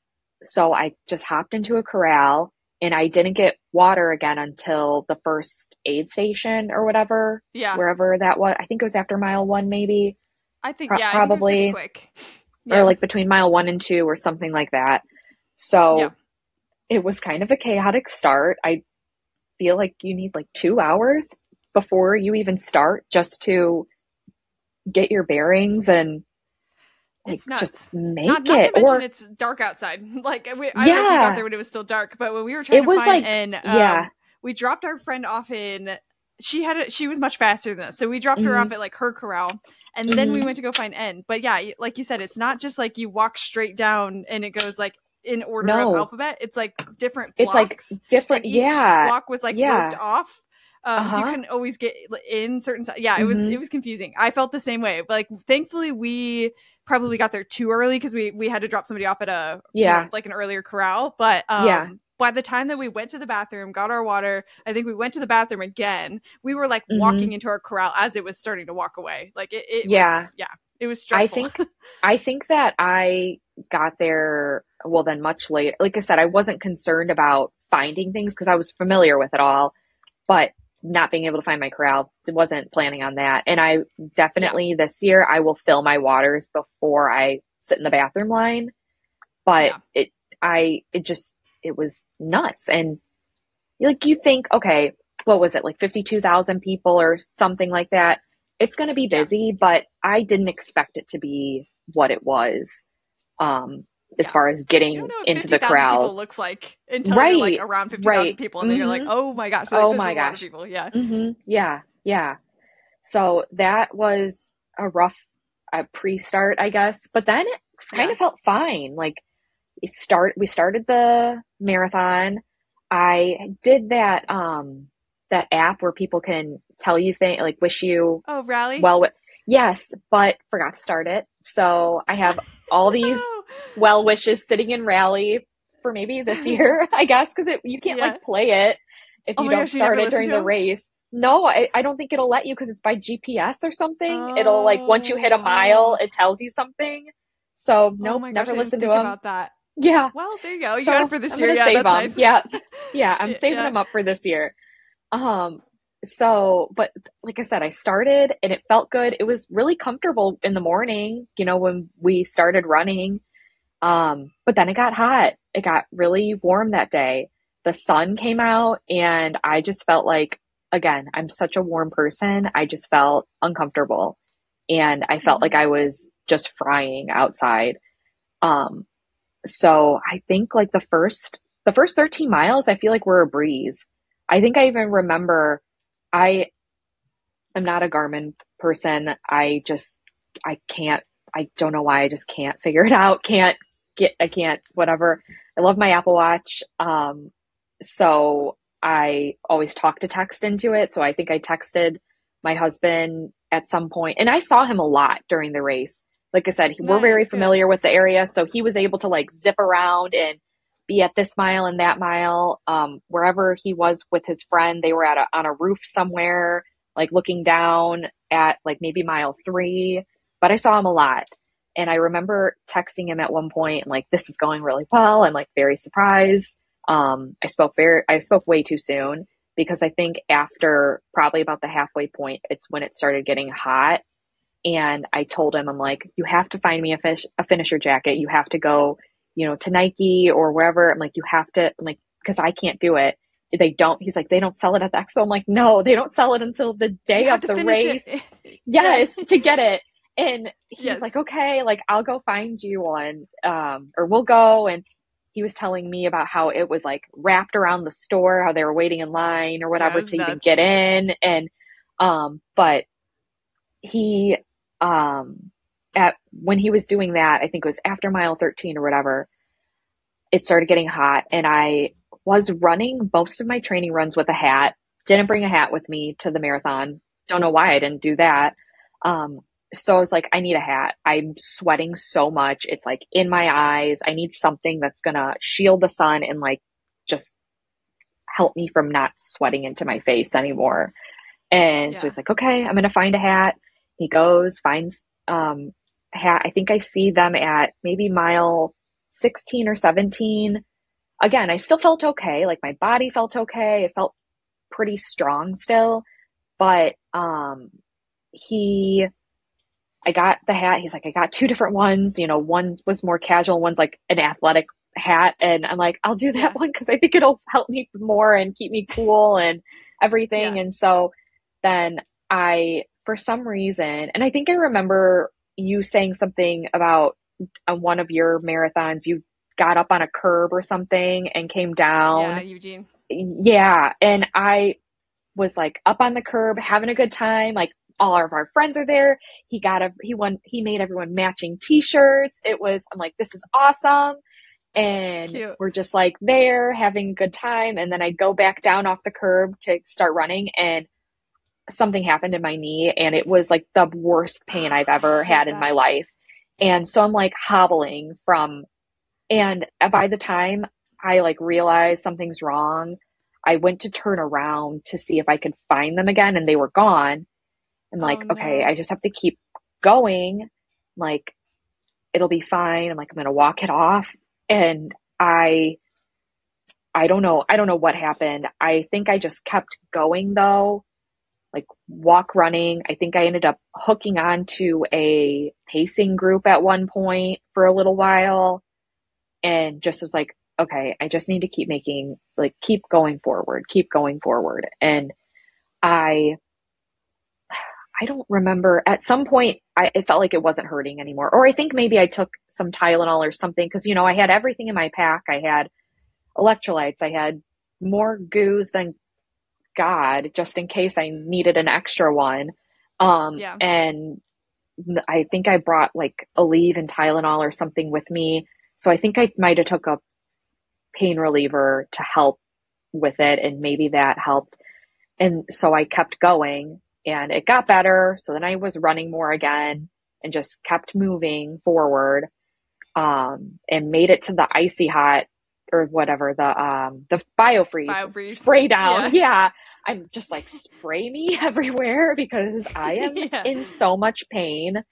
So I just hopped into a corral and I didn't get water again until the first aid station or whatever, Yeah. wherever that was. I think it was after mile one, maybe, I think it was pretty probably, quick. or Yeah. like between mile one and two or something like that. Yeah. So it was kind of a chaotic start. I feel like you need like 2 hours before you even start just to get your bearings and like It's just nuts. make Not to it. mention Or it's dark outside. Like I don't know if you got yeah, there when it was still dark, but when we were trying it to was find like, N, yeah. we dropped our friend off in. She was much faster than us, so we dropped her Mhm. off at like her corral, and then we Mhm. went to go find N. But yeah, like you said, it's not just like you walk straight down and it goes like in order of No, alphabet. It's like different it's like blocks, different. and each Yeah. block was like roped Yeah. off. So you Uh-huh. couldn't always get in certain. Yeah, it Mhm. was confusing. I felt the same way. But like, thankfully, we probably got there too early because we had to drop somebody off at a Yeah. like an earlier corral. But Yeah. by the time that we went to the bathroom, got our water, I think we went to the bathroom again. We were like walking Mhm. into our corral as it was starting to walk away. Like it Yeah. was, it was I stressful. think that I got there, well, then much later. Like I said, I wasn't concerned about finding things because I was familiar with it all, but not being able to find my corral, wasn't planning on that. And I definitely this year I will fill my waters before I sit in the bathroom line. But Yeah. it was nuts. And like you think, okay, what was it, like 52,000 people or something like that? It's going to be Yeah. busy, but I didn't expect it to be what it was. As Yeah. far as You getting don't know what into the 50,000 people corrals. looks like until you're like Right. around 50,000 Right. people, and then you're like, Hmm. oh my gosh, like Oh this is my a lot of gosh. people. Yeah. Hmm. Yeah. Yeah. So that was a rough pre-start, I guess. But then it kind Yeah. of felt fine. Like we started the marathon. I did that app where people can tell you things, like wish you Oh, rally. well. Yes, but forgot to start it. So I have all these No. well wishes sitting in Rally for maybe this year, I guess, because you can't Yeah. like play it if Oh you my don't gosh, you never start it listened during to the them? race. No, I don't think it'll let you because it's by GPS or something. It'll like once you hit a mile, it tells you something. So Oh nope, my gosh, never I didn't listened to think them. about that. Yeah, Well, there you go. You got it so for this I'm year. gonna Yeah, save that's them. nice. Yeah, yeah, I'm saving Yeah. them up for this year. So, but like I said, I started and it felt good. It was really comfortable in the morning, when we started running. But then it got hot. It got really warm that day. The sun came out and I just felt like, again, I'm such a warm person. I just felt uncomfortable and I felt like I was just frying outside. So I think like the first 13 miles, I feel like were a breeze. I think I even remember I am not a Garmin person. I can't, I don't know why I just can't figure it out. I can't, whatever. I love my Apple Watch. So I always talk to text into it. So I think I texted my husband at some point and I saw him a lot during the race. Like I said, we're very Nice, good. familiar with the area. So he was able to like zip around and be at this mile and that mile. Wherever he was with his friend, they were on a roof somewhere, like looking down at like maybe mile 3, but I saw him a lot. And I remember texting him at one point and like, this is going really well. I'm like very surprised. I spoke way too soon because I think after probably about the halfway point, it's when it started getting hot. And I told him, I'm like, you have to find me a finisher jacket. You have to go, to Nike or wherever. I'm like, you have to, I'm like, because I can't do it. They don't, he's like, they don't sell it at the expo. I'm like, no, they don't sell it until the You day have of to the finish race. it. Yes, Yeah. to get it. And he's Yes. like, okay, like I'll go find you one, or we'll go. And he was telling me about how it was like wrapped around the store, how they were waiting in line or Yeah, whatever it was to even nuts. get in. And, but he, when he was doing that, I think it was after mile 13 or whatever, it started getting hot, and I was running most of my training runs with a hat. Didn't bring a hat with me to the marathon. Don't know why I didn't do that. So I was like, I need a hat. I'm sweating so much. It's like in my eyes. I need something that's gonna shield the sun and like just help me from not sweating into my face anymore. And so Yeah. he's like, okay, I'm gonna find a hat. He goes, finds a hat. I think I see them at maybe mile 16 or 17. Again, I still felt okay. Like my body felt okay. It felt pretty strong still. But he I got the hat. He's like, I got two different ones. One was more casual, one's like an athletic hat. And I'm like, I'll do that Yeah. one because I think it'll help me more and keep me cool and everything. Yeah. And so then for some reason, and I think I remember you saying something about on one of your marathons, you got up on a curb or something and came Yeah, down. Eugene. Yeah. And I was like up on the curb having a good time. Like all of our friends are there. He made everyone matching t-shirts. I'm like, this is awesome. And Cute. we're just like there having a good time. And then I go back down off the curb to start running, and something happened in my knee, and it was like the worst pain I've I ever hate had in that. my life. And so I'm like hobbling and by the time I like realized something's wrong, I went to turn around to see if I could find them again, and they were gone. I'm Oh like, okay, I no. just have to keep going. Like, it'll be fine. I'm like, I'm gonna walk it off. And I don't know. I don't know what happened. I think I just kept going though, like walk running. I think I ended up hooking on to a pacing group at one point for a little while, and just was like, okay, I just need to keep going forward, keep going forward. And I I don't remember, at some point it felt like it wasn't hurting anymore. Or I think maybe I took some Tylenol or something, because I had everything in my pack. I had electrolytes, I had more goos than God, just in case I needed an extra one. Yeah. And I think I brought like Aleve and Tylenol or something with me. So I think I might have took a pain reliever to help with it, and maybe that helped. And so I kept going, and it got better. So then I was running more again and just kept moving forward, and made it to the icy hot or whatever, the biofreeze Biofreeze. spray down. Yeah. Yeah. I'm just like, spray me everywhere because I am Yeah. in so much pain.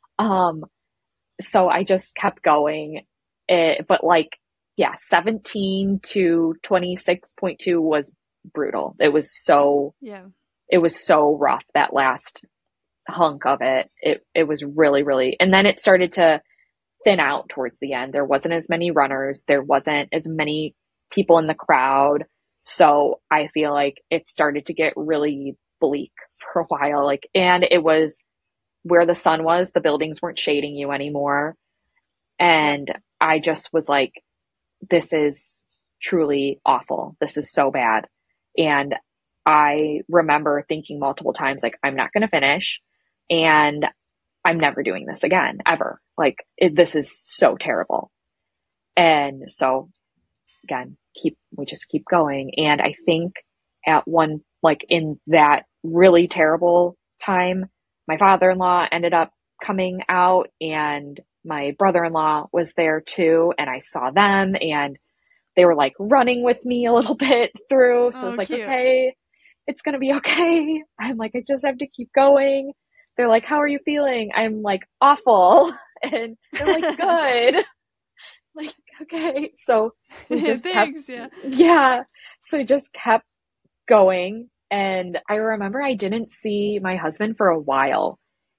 So I just kept going. But like, yeah, 17 to 26.2 was brutal. Yeah. It was so rough, that last hunk of it. It was really, really, and then it started to thin out towards the end. There wasn't as many runners. There wasn't as many people in the crowd. So I feel like it started to get really bleak for a while. Like, and it was where the sun was, the buildings weren't shading you anymore. Yep. And I just was like, this is truly awful. This is so bad. And I remember thinking multiple times, like, I'm not going to finish, and I'm never doing this again, ever. Like, this is so terrible. And so again, we just keep going. And I think at one, like in that really terrible time, my father-in-law ended up coming out, and my brother-in-law was there too. And I saw them, and they were like running with me a little bit through. So Oh, it's like, cute. okay, it's going to be okay. I'm like, I just have to keep going. They're like, how are you feeling? I'm like, awful. And they're like, good. Like, okay. So we just kept, Thanks. Yeah. yeah. So we just kept going. And I remember I didn't see my husband for a while.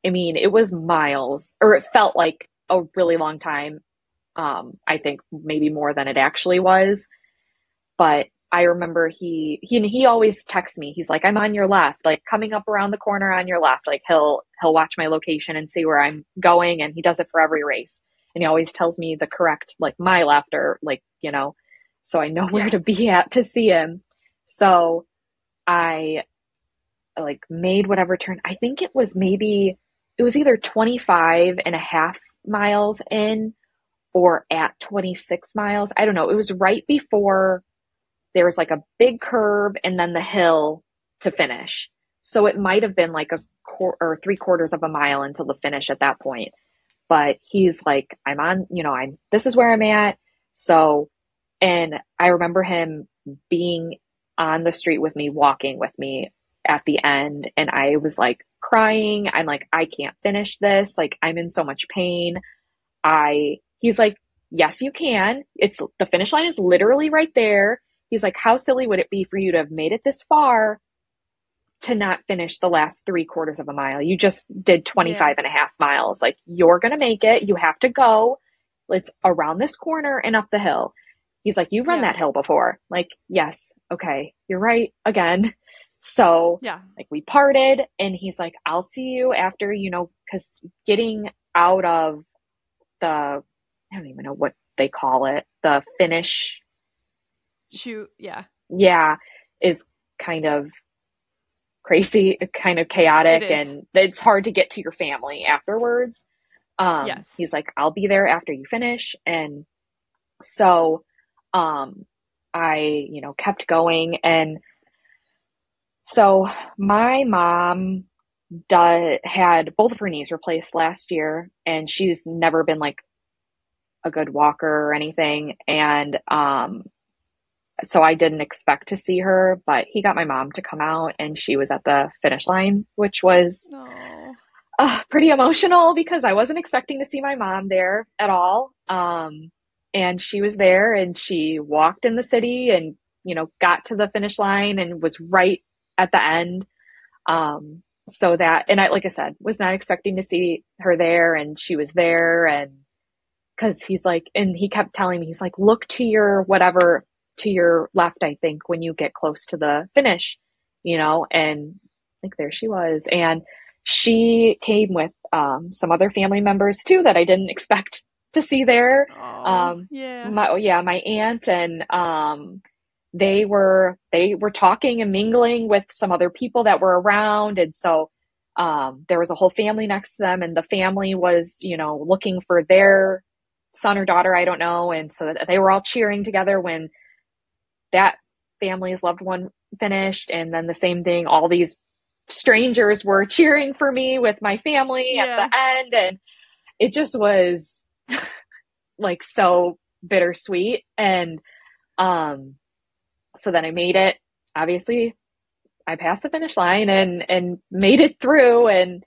I mean, it was miles, or it felt like a really long time. I think maybe more than it actually was. But I remember he always texts me. He's like, I'm on your left, like coming up around the corner on your left. Like he'll watch my location and see where I'm going, and he does it for every race. And he always tells me the correct, like my left, or like, so I know where to be at to see him. So I like made whatever turn. I think it was either 25 and a half miles in or at 26 miles. I don't know. It was right before there was like a big curve and then the hill to finish. So it might have been like or 3/4 of a mile until the finish at that point. But he's like, this is where I'm at. So, and I remember him being on the street with me, walking with me at the end. And I was like crying. I'm like, I can't finish this. Like, I'm in so much pain. He's like, yes, you can. The finish line is literally right there. He's like, how silly would it be for you to have made it this far to not finish the last 3/4 of a mile? You just did 25 and a half miles. Like, you're going to make it. You have to go. It's around this corner and up the hill. He's like, you've run that hill before. Like, yes. Okay. You're right again. So like we parted, and he's like, I'll see you after, cause getting out of I don't even know what they call it. The finish shoot. Yeah. Yeah. Is kind of crazy, kind of chaotic, and it's hard to get to your family afterwards. Yes. He's like, I'll be there after you finish. And so, I, kept going. And so my mom had both of her knees replaced last year, and she's never been like a good walker or anything. And, so I didn't expect to see her, but he got my mom to come out, and she was at the finish line, which was pretty emotional because I wasn't expecting to see my mom there at all. And she was there, and she walked in the city and, got to the finish line and was right at the end. So that, and I, like I said, was not expecting to see her there, and she was there. And cause he's like, and he kept telling me, he's like, look to your to your left, I think, when you get close to the finish, and like there she was. And she came with some other family members too that I didn't expect to see there. My aunt, and they were talking and mingling with some other people that were around. And so there was a whole family next to them, and the family was, looking for their son or daughter, I don't know. And so they were all cheering together when that family's loved one finished. And then the same thing, all these strangers were cheering for me with my family at the end. And it just was like so bittersweet. And so then I made it. Obviously, I passed the finish line and made it through. And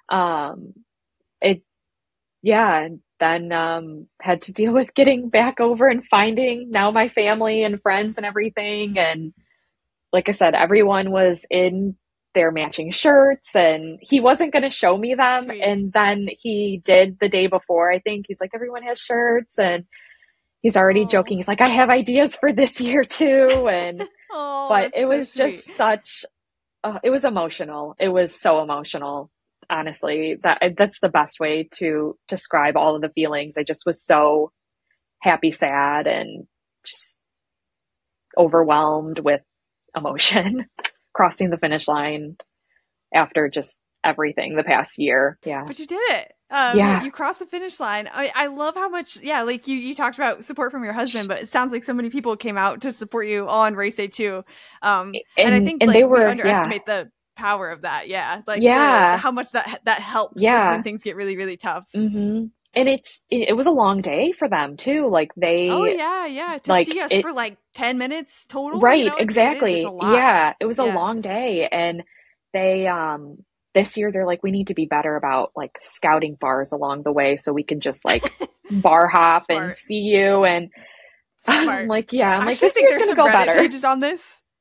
then had to deal with getting back over and finding now my family and friends and everything. And like I said, everyone was in their matching shirts, and he wasn't going to show me them. Sweet. And then he did the day before. I think he's like, everyone has shirts, and he's already joking. He's like, I have ideas for this year too. And but it was so just such it was emotional. It was so emotional. Honestly, that's the best way to describe all of the feelings. I just was so happy, sad, and just overwhelmed with emotion crossing the finish line after just everything the past year. Yeah. But you did it. You crossed the finish line. I love how much, like you talked about support from your husband, but it sounds like so many people came out to support you on race day too. And I think we underestimate the power of that. How much that helps when things get really, really tough. Mm-hmm. And it was a long day for them too. Like they, to see us for like 10 minutes total. Right. Exactly. It was a long day. And they, this year they're like, we need to be better about like scouting bars along the way so we can just like bar hop and see you. And I'm like, I'm like, this year's going to go better. Pages on this.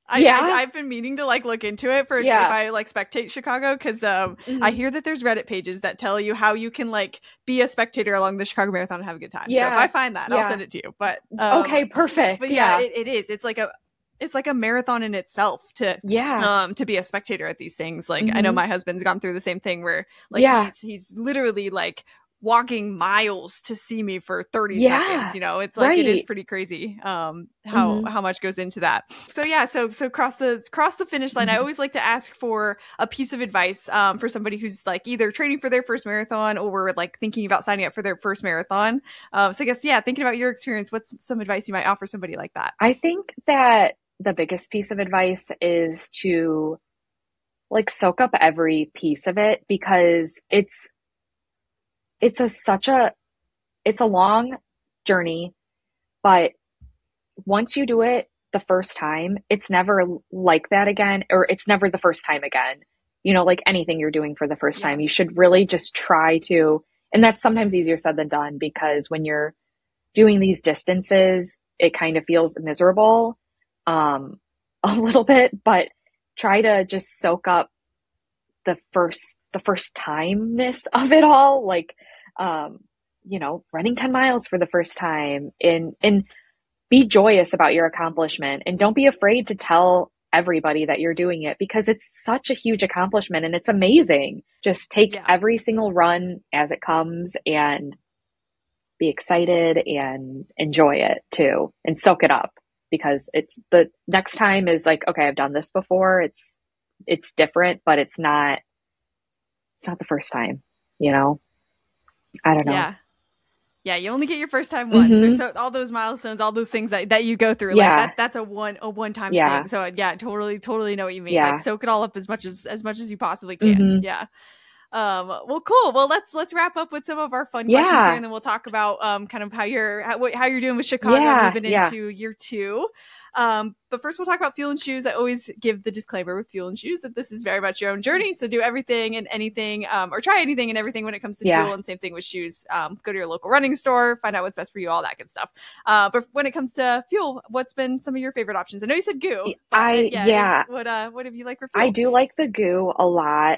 Yeah. I've been meaning to like look into it for if Yeah. I like spectate Chicago, because I hear that there's Reddit pages that tell you how you can like be a spectator along the Chicago Marathon and have a good time. So if I find that, I'll send it to you. But okay, perfect. But yeah, it is. It's like a marathon in itself to be a spectator at these things. Like I know my husband's gone through the same thing where like he's literally like walking miles to see me for 30 seconds. You know, it's like it is pretty crazy how much goes into that. So yeah, so cross the finish line. I always like to ask for a piece of advice for somebody who's like either training for their first marathon or like thinking about signing up for their first marathon. So I guess thinking about your experience, what's some advice you might offer somebody like that? I think that the biggest piece of advice is to like soak up every piece of it, because it's a long journey, but once you do it the first time, it's never like that again, or it's never the first time again. You know, like anything you're doing for the first time, you should really just try to, and that's sometimes easier said than done, because when you're doing these distances, it kind of feels miserable, a little bit, but try to just soak up the first timeness of it all. Like, you know, running 10 miles for the first time, and be joyous about your accomplishment, and don't be afraid to tell everybody that you're doing it, because it's such a huge accomplishment and it's amazing. Just take every single run as it comes and be excited and enjoy it too, and soak it up, because it's the next time is like, okay, I've done this before. It's different, but it's not the first time, you know? I don't know. Yeah, you only get your first time once. There's all those milestones, all those things that you go through. Like that's a one time thing. So totally know what you mean. Like soak it all up as much as you possibly can. Yeah. Well, cool. Well, let's wrap up with some of our fun questions here, and then we'll talk about kind of how you're doing with Chicago moving into year 2. But first we'll talk about Fuel and Shoes. I always give the disclaimer with Fuel and Shoes that this is very much your own journey. So do everything and anything, or try anything and everything when it comes to fuel, and same thing with shoes. Go to your local running store, find out what's best for you, all that good stuff. But when it comes to fuel, what's been some of your favorite options? I know you said GU. What have you liked for fuel? I do like the GU a lot.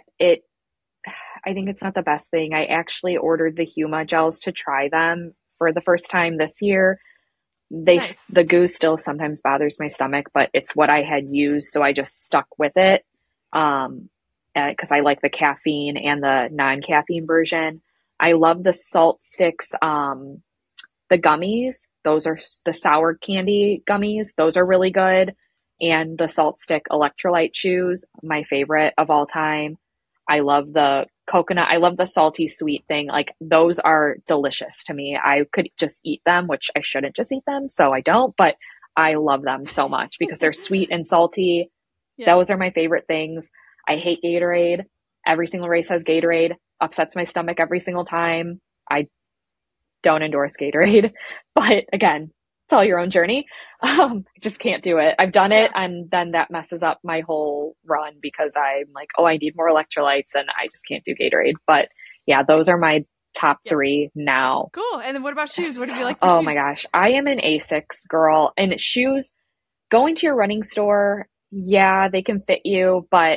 I think it's not the best thing. I actually ordered the Huma gels to try them for the first time this year. The GU still sometimes bothers my stomach, but it's what I had used, so I just stuck with it. Because I like the caffeine and the non-caffeine version. I love the salt sticks, the gummies. Those are the sour candy gummies. Those are really good. And the salt stick electrolyte chews, my favorite of all time. I love the coconut. I love the salty sweet thing. Like, those are delicious to me. I could just eat them, which I shouldn't just eat them, so I don't, but I love them so much because they're sweet and salty. Those are my favorite things. I hate Gatorade. Every single race has Gatorade. Upsets my stomach every single time. I don't endorse Gatorade, but again, it's all your own journey. Just can't do it. I've done it, and then that messes up my whole run because I'm like, oh, I need more electrolytes, and I just can't do Gatorade. But yeah, those are my top 3 now. Cool. And then what about shoes? What do you like for shoes? My gosh. I am an Asics girl, and shoes, going to your running store, they can fit you, but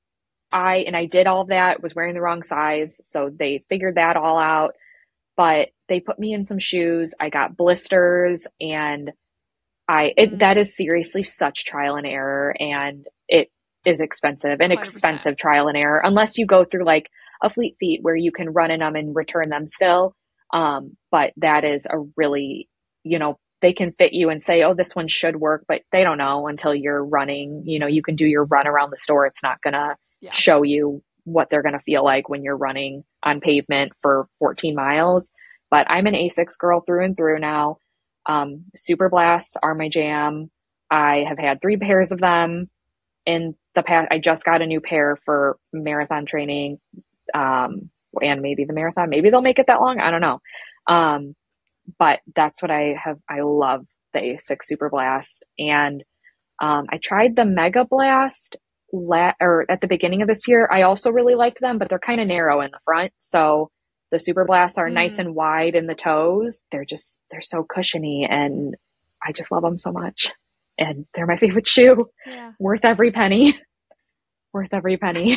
I did all of that, was wearing the wrong size. So they figured that all out, but they put me in some shoes. I got blisters, and that is seriously such trial and error, and it is expensive, an 100%. Expensive trial and error, unless you go through like a Fleet Feet where you can run in them and return them still. But that is a really, they can fit you and say, oh, this one should work, but they don't know until you're running. You can do your run around the store. It's not going to show you what they're going to feel like when you're running on pavement for 14 miles. But I'm an Asics girl through and through now. Super Blasts are my jam. I have had 3 pairs of them in the past. I just got a new pair for marathon training, and maybe the marathon. Maybe they'll make it that long. I don't know. But that's what I have. I love the Asics Super Blast. And I tried the Mega Blast at the beginning of this year. I also really liked them, but they're kind of narrow in the front. So the Super Blasts are nice and wide in the toes. They're so cushiony, and I just love them so much. and they're my favorite shoe. Yeah. Worth every penny. Worth every penny.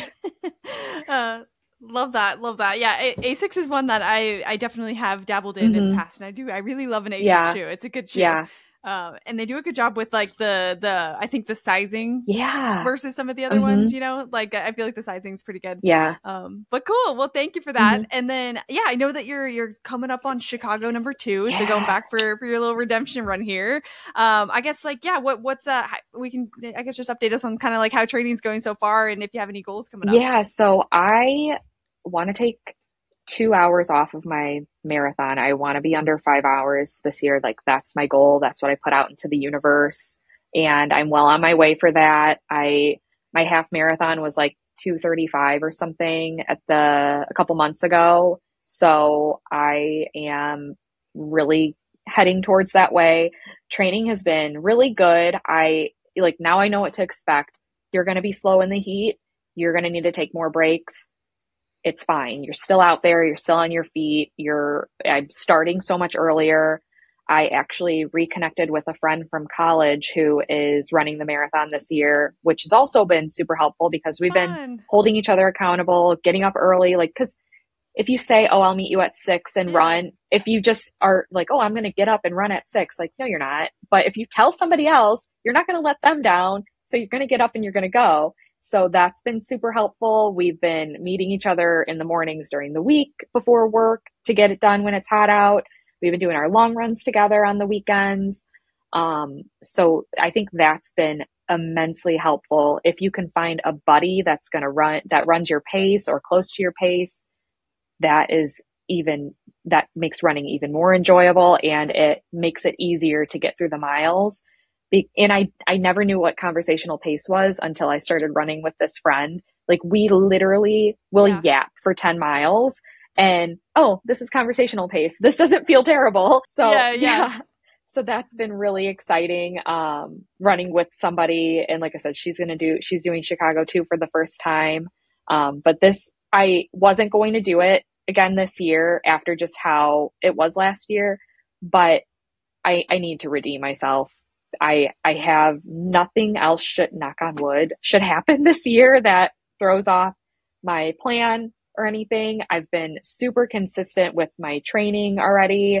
Love that. Love that. Yeah. Asics is one that I definitely have dabbled in the past, and I really love an Asics shoe. It's a good shoe. Yeah. And they do a good job with like I think the sizing versus some of the other ones, you know, like I feel like the sizing is pretty good. Yeah. But cool. Well, thank you for that. And then, yeah, I know that you're coming up on Chicago #2. So going back for your little redemption run here. I guess like, yeah, what's we can, I guess just update us on kind of like how training's going so far and if you have any goals coming up. Yeah. So I want to take 2 hours off of my marathon. I want to be under 5 hours this year. Like that's my goal. That's what I put out into the universe. And I'm well on my way for that. My half marathon was like 2:35 or something a couple months ago. So I am really heading towards that way. Training has been really good. Now I know what to expect. You're going to be slow in the heat. You're going to need to take more breaks. It's fine. You're still out there. You're still on your feet. I'm starting so much earlier. I actually reconnected with a friend from college who is running the marathon this year, which has also been super helpful because we've been holding each other accountable, getting up early. Like, cause if you say, oh, I'll meet you at 6 and run, if you just are like, oh, I'm going to get up and run at 6, like, no, you're not. But if you tell somebody else, you're not going to let them down. So you're going to get up and you're going to go. So that's been super helpful. We've been meeting each other in the mornings during the week before work to get it done when it's hot out. We've been doing our long runs together on the weekends. So I think that's been immensely helpful. If you can find a buddy that runs your pace or close to your pace, that makes running even more enjoyable, and it makes it easier to get through the miles. And I never knew what conversational pace was until I started running with this friend. Like we literally will yap for 10 miles and, oh, this is conversational pace. This doesn't feel terrible. So yeah. So that's been really exciting. Running with somebody. And like I said, she's doing Chicago too for the first time. But I wasn't going to do it again this year after just how it was last year, but I need to redeem myself. I have nothing else knock on wood, should happen this year that throws off my plan or anything. I've been super consistent with my training already.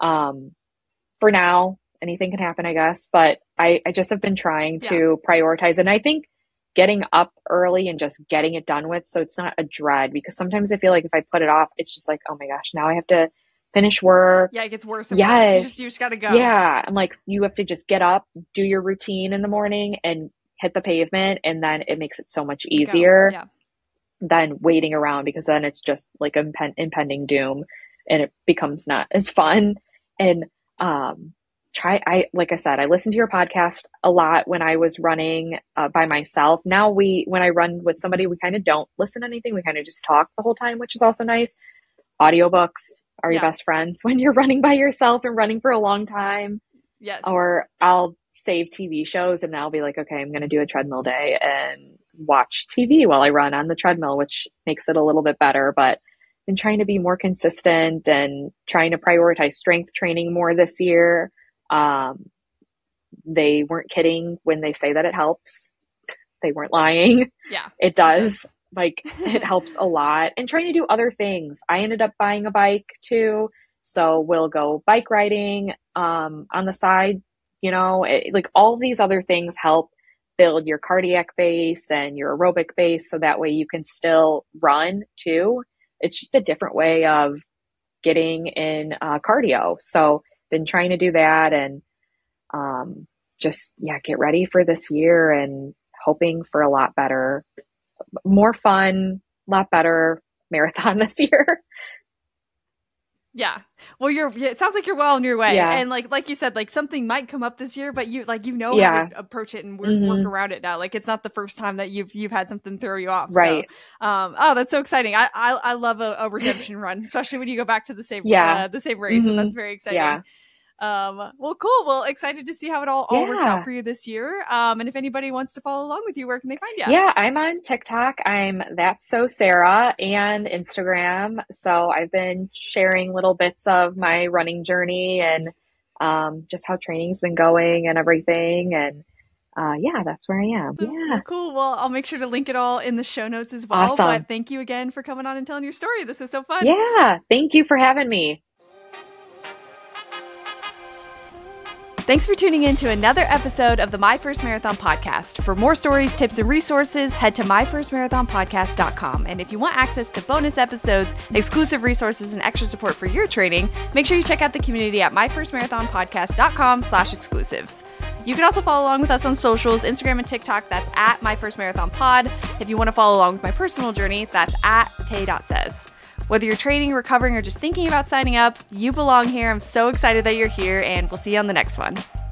For now, anything can happen, I guess, but I just have been trying to prioritize. And I think getting up early and just getting it done with, so it's not a dread, because sometimes I feel like if I put it off, it's just like, oh my gosh, now I have to finish work. Yeah, it gets worse and worse. You just gotta go. Yeah. I'm like, you have to just get up, do your routine in the morning and hit the pavement. And then it makes it so much easier than waiting around, because then it's just like impending doom and it becomes not as fun. And, like I said, I listened to your podcast a lot when I was running by myself. Now when I run with somebody, we kind of don't listen to anything. We kind of just talk the whole time, which is also nice. Audiobooks are your best friends when you're running by yourself and running for a long time. Yes. Or I'll save TV shows and I'll be like, okay, I'm going to do a treadmill day and watch TV while I run on the treadmill, which makes it a little bit better. But been trying to be more consistent and trying to prioritize strength training more this year. They weren't kidding when they say that it helps. They weren't lying. Yeah, it does. Like it helps a lot. And trying to do other things. I ended up buying a bike too. So we'll go bike riding, on the side, like all these other things help build your cardiac base and your aerobic base. So that way you can still run too. It's just a different way of getting in cardio. So been trying to do that and get ready for this year and hoping for a lot better, more fun, lot better marathon this year. Yeah. Well, it sounds like you're well on your way. Yeah. And like you said, like something might come up this year, but how to approach it and work around it now. Like it's not the first time that you've had something throw you off. Right. So, that's so exciting. I love a redemption run, especially when you go back to the same race. And that's very exciting. Yeah. Well, cool. Well, excited to see how it all works out for you this year. And if anybody wants to follow along with you, where can they find you? Yeah, I'm on TikTok. I'm That's So Sarah, and Instagram. So I've been sharing little bits of my running journey and just how training's been going and everything. And yeah, that's where I am. Yeah. Cool. Well, I'll make sure to link it all in the show notes as well. Awesome. But thank you again for coming on and telling your story. This was so fun. Yeah. Thank you for having me. Thanks for tuning in to another episode of the My First Marathon podcast. For more stories, tips, and resources, head to myfirstmarathonpodcast.com. And if you want access to bonus episodes, exclusive resources, and extra support for your training, make sure you check out the community at myfirstmarathonpodcast.com/exclusives. You can also follow along with us on socials, Instagram and TikTok. That's at myfirstmarathonpod. If you want to follow along with my personal journey, that's at tay.says. Whether you're training, recovering, or just thinking about signing up, you belong here. I'm so excited that you're here, and we'll see you on the next one.